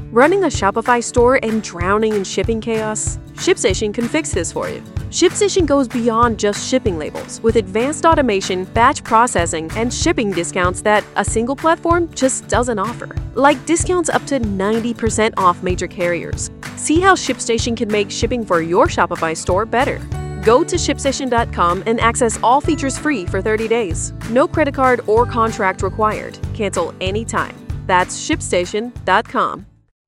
Running a Shopify store and drowning in shipping chaos? ShipStation can fix this for you. ShipStation goes beyond just shipping labels with advanced automation, batch processing, and shipping discounts that a single platform just doesn't offer. Like discounts up to 90% off major carriers. See how ShipStation can make shipping for your Shopify store better. Go to ShipStation.com and access all features free for 30 days. No credit card or contract required. Cancel anytime. That's ShipStation.com.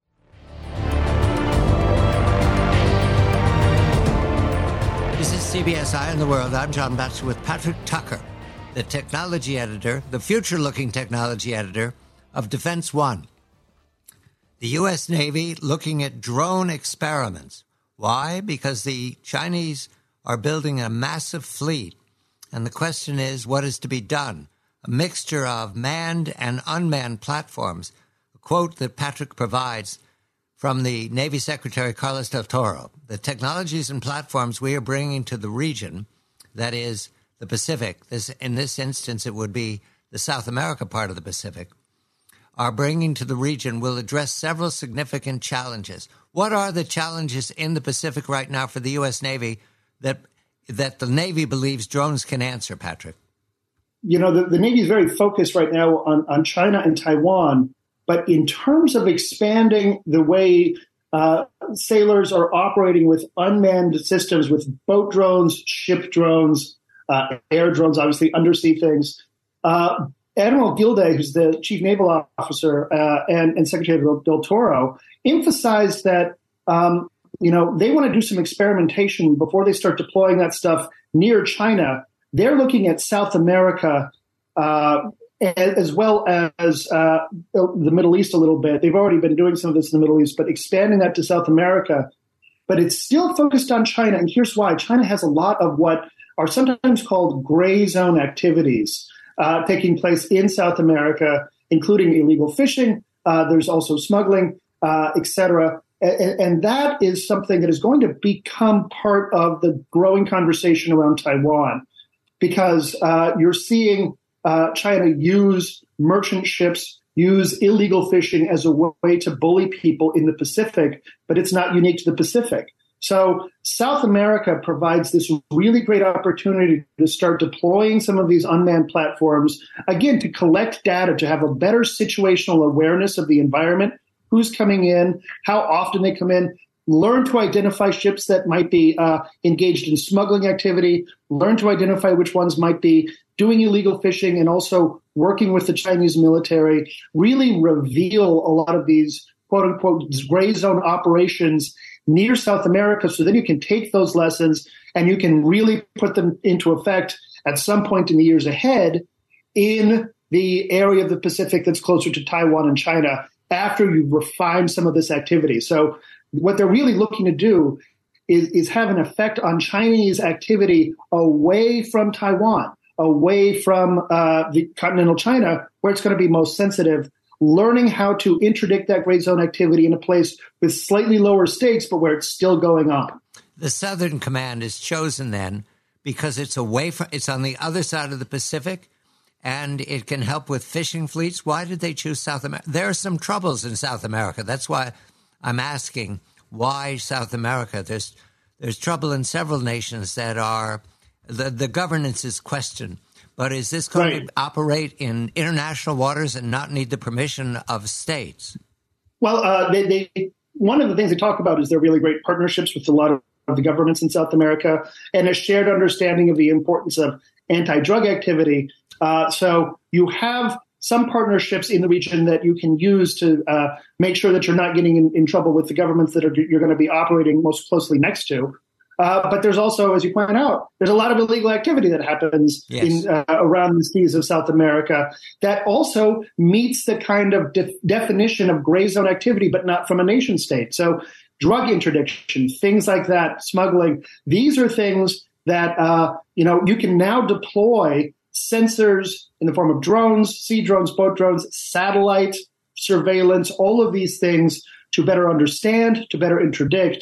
This is CBS Eye on the World. I'm John Batchelor with Patrick Tucker, the technology editor, the future-looking technology editor of Defense One. The U.S. Navy looking at drone experiments. Why? Because the Chinese are building a massive fleet. And the question is, what is to be done? A mixture of manned and unmanned platforms. A quote that Patrick provides from the Navy Secretary Carlos del Toro. The technologies and platforms we are bringing to the region, that is the Pacific, in this instance it would be the South America part of the Pacific, are bringing to the region will address several significant challenges. What are the challenges in the Pacific right now for the U.S. Navy that the Navy believes drones can answer, Patrick? You know, the Navy is very focused right now on China and Taiwan. But in terms of expanding the way sailors are operating with unmanned systems, with boat drones, ship drones, air drones, obviously undersea things, Admiral Gilday, who's the chief naval officer and Secretary del Toro, emphasized that they want to do some experimentation before they start deploying that stuff near China. They're looking at South America as well as the Middle East a little bit. They've already been doing some of this in the Middle East, but expanding that to South America. But it's still focused on China, and here's why. China has a lot of what are sometimes called gray zone activities taking place in South America, including illegal fishing. There's also smuggling, et cetera. And that is something that is going to become part of the growing conversation around Taiwan, because you're seeing China use merchant ships, use illegal fishing as a way to bully people in the Pacific, but it's not unique to the Pacific. So South America provides this really great opportunity to start deploying some of these unmanned platforms, again, to collect data, to have a better situational awareness of the environment, who's coming in, how often they come in, learn to identify ships that might be engaged in smuggling activity, learn to identify which ones might be doing illegal fishing and also working with the Chinese military, really reveal a lot of these quote-unquote gray zone operations near South America, so then you can take those lessons and you can really put them into effect at some point in the years ahead in the area of the Pacific that's closer to Taiwan and China after you've refined some of this activity. So what they're really looking to do is have an effect on Chinese activity away from Taiwan, away from the continental China, where it's going to be most sensitive, learning how to interdict that gray zone activity in a place with slightly lower stakes, but where it's still going on. The Southern Command is chosen then because it's on the other side of the Pacific, and it can help with fishing fleets. Why did they choose South America? There are some troubles in South America. That's why I'm asking, why South America? There's trouble in several nations that are the governance is questioned. But is this going to operate in international waters and not need the permission of states? Well, one of the things they talk about is their really great partnerships with a lot of the governments in South America and a shared understanding of the importance of anti-drug activity. So you have some partnerships in the region that you can use to make sure that you're not getting in trouble with the governments that you're going to be operating most closely next to. But there's also, as you point out, there's a lot of illegal activity that happens around the seas of South America that also meets the kind of definition of gray zone activity, but not from a nation state. So drug interdiction, things like that, smuggling, these are things that you can now deploy sensors in the form of drones, sea drones, boat drones, satellite surveillance, all of these things to better understand, to better interdict.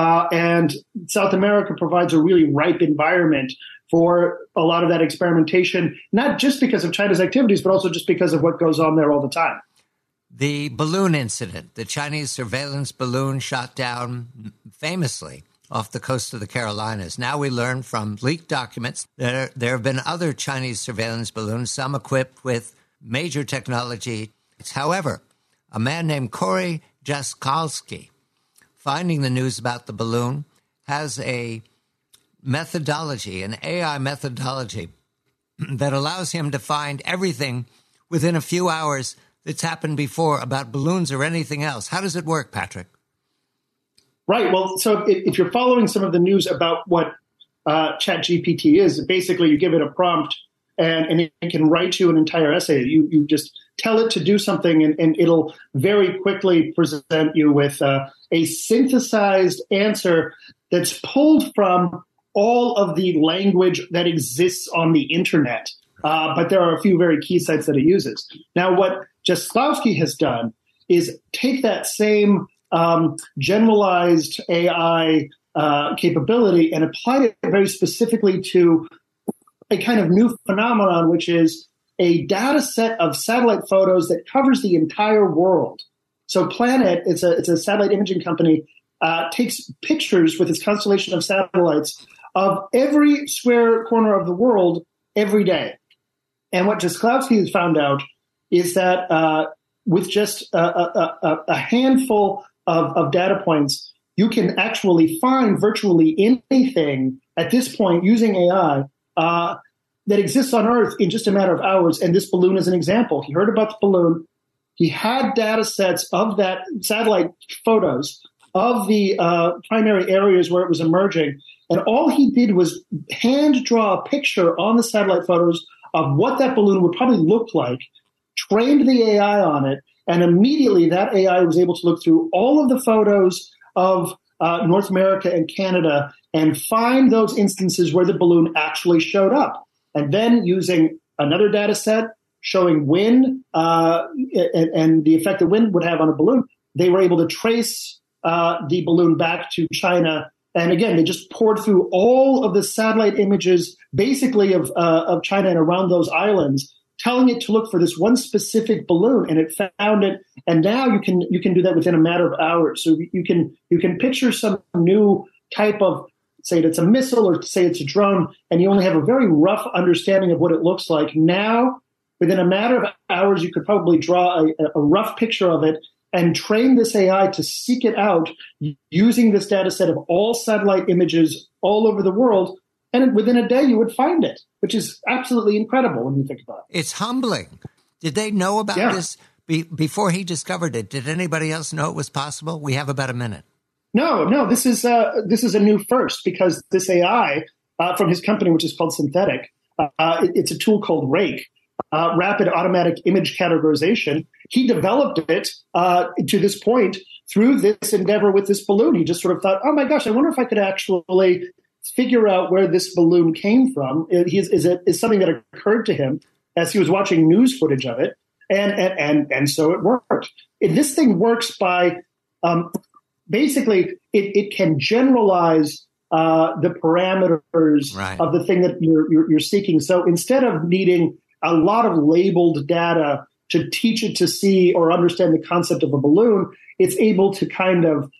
And South America provides a really ripe environment for a lot of that experimentation, not just because of China's activities, but also just because of what goes on there all the time. The balloon incident, the Chinese surveillance balloon shot down famously off the coast of the Carolinas. Now we learn from leaked documents that there have been other Chinese surveillance balloons, some equipped with major technology. However, a man named Corey Jaskolski, finding the news about the balloon, has a methodology, an AI methodology, that allows him to find everything within a few hours that's happened before about balloons or anything else. How does it work, Patrick? Right. Well, so if you're following some of the news about what ChatGPT is, basically you give it a prompt and it can write you an entire essay. You just tell it to do something and it'll very quickly present you with a synthesized answer that's pulled from all of the language that exists on the internet. But there are a few very key sites that it uses. Now, what Jaskolski has done is take that same generalized AI capability and applied it very specifically to a kind of new phenomenon, which is a data set of satellite photos that covers the entire world. So Planet, it's a satellite imaging company, takes pictures with its constellation of satellites of every square corner of the world every day. And what Jaskolski has found out is that with just a handful of data points, you can actually find virtually anything at this point using AI that exists on Earth in just a matter of hours. And this balloon is an example. He heard about the balloon. He had data sets of that satellite photos of the primary areas where it was emerging. And all he did was hand draw a picture on the satellite photos of what that balloon would probably look like, trained the AI on it, and immediately that AI was able to look through all of the photos of North America and Canada and find those instances where the balloon actually showed up. And then using another data set showing wind and the effect that wind would have on a balloon, they were able to trace the balloon back to China. And again, they just poured through all of the satellite images, basically of China and around those islands, telling it to look for this one specific balloon, and it found it. And now you can do that within a matter of hours. So you can picture some new type of, say it's a missile or say it's a drone, and you only have a very rough understanding of what it looks like. Now, within a matter of hours, you could probably draw a rough picture of it and train this AI to seek it out using this data set of all satellite images all over the world. And within a day, you would find it, which is absolutely incredible when you think about it. It's humbling. Did they know about this before he discovered it? Did anybody else know it was possible? We have about a minute. No. This is a new first, because this AI from his company, which is called Synthetic, it's a tool called Rake, Rapid Automatic Image Categorization. He developed it to this point through this endeavor with this balloon. He just sort of thought, oh my gosh, I wonder if I could actually figure out where this balloon came from. Is something that occurred to him as he was watching news footage of it, and so it worked. This thing works by basically it can generalize the parameters of the thing that you're seeking. So instead of needing a lot of labeled data to teach it to see or understand the concept of a balloon, it's able to kind of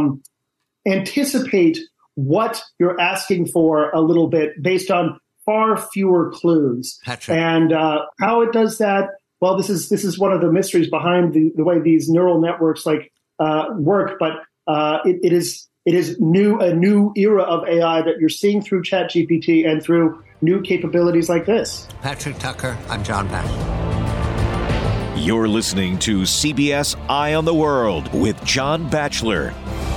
anticipate what you're asking for a little bit based on far fewer clues. Patrick. And how it does that, well, this is one of the mysteries behind the way these neural networks work. But it is a new era of AI that you're seeing through ChatGPT and through new capabilities like this. Patrick Tucker, I'm John Batchelor. You're listening to CBS Eye on the World with John Batchelor.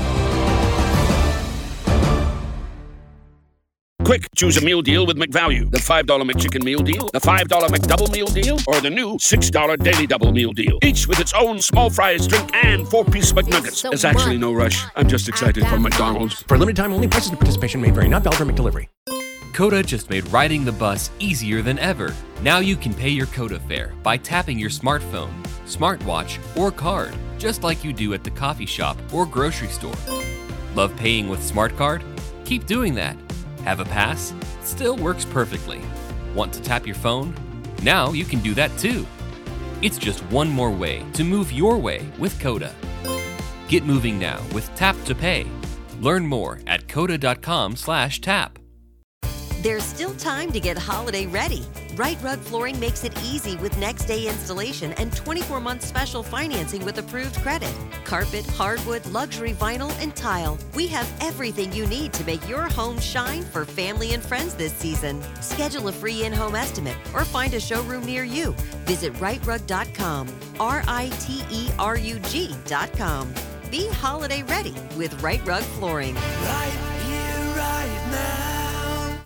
Quick, choose a meal deal with McValue. The $5 McChicken meal deal, the $5 McDouble meal deal, or the new $6 Daily Double meal deal. Each with its own small fries, drink, and 4-piece McNuggets. There's actually no rush. I'm just excited for McDonald's. For limited time only, prices and participation may vary. Not valid for McDelivery. Coda just made riding the bus easier than ever. Now you can pay your Coda fare by tapping your smartphone, smartwatch, or card, just like you do at the coffee shop or grocery store. Love paying with Smart Card? Keep doing that. Have a pass? Still works perfectly. Want to tap your phone? Now you can do that too. It's just one more way to move your way with Coda. Get moving now with Tap to Pay. Learn more at coda.com/tap. There's still time to get holiday ready. Right Rug Flooring makes it easy with next day installation and 24-month special financing with approved credit. Carpet, hardwood, luxury vinyl, and tile. We have everything you need to make your home shine for family and friends this season. Schedule a free in-home estimate or find a showroom near you. Visit rightrug.com, RITERUG.com. Be holiday ready with Right Rug Flooring. Right